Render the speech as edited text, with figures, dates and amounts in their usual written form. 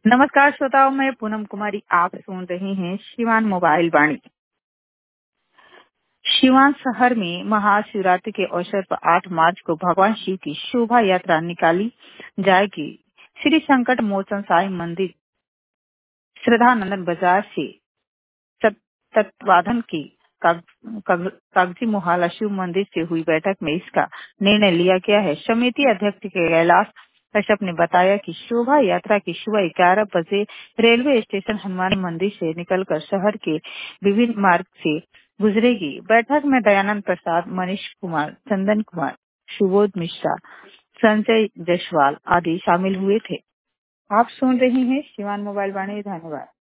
नमस्कार श्रोताओं, मैं पूनम कुमारी। आप सुन रही हैं शिवान मोबाइल वाणी। शिवान शहर में महाशिवरात्रि के अवसर पर 8 मार्च को भगवान शिव की शोभा यात्रा निकाली जाएगी। श्री संकट मोचन साई मंदिर श्रद्धानंदन बाजार से तत्वाधान की कागजी मोहल्ला शिव मंदिर से हुई बैठक में इसका निर्णय लिया गया है। समिति अध्यक्ष कैलाश कश्यप ने बताया कि शोभा यात्रा की सुबह 11 बजे रेलवे स्टेशन हनुमान मंदिर से निकलकर शहर के विभिन्न मार्ग से गुजरेगी। बैठक में दयानंद प्रसाद, मनीष कुमार, चंदन कुमार, सुबोध मिश्रा, संजय जायसवाल आदि शामिल हुए थे। आप सुन रही हैं शिवान मोबाइल वाणी। धन्यवाद।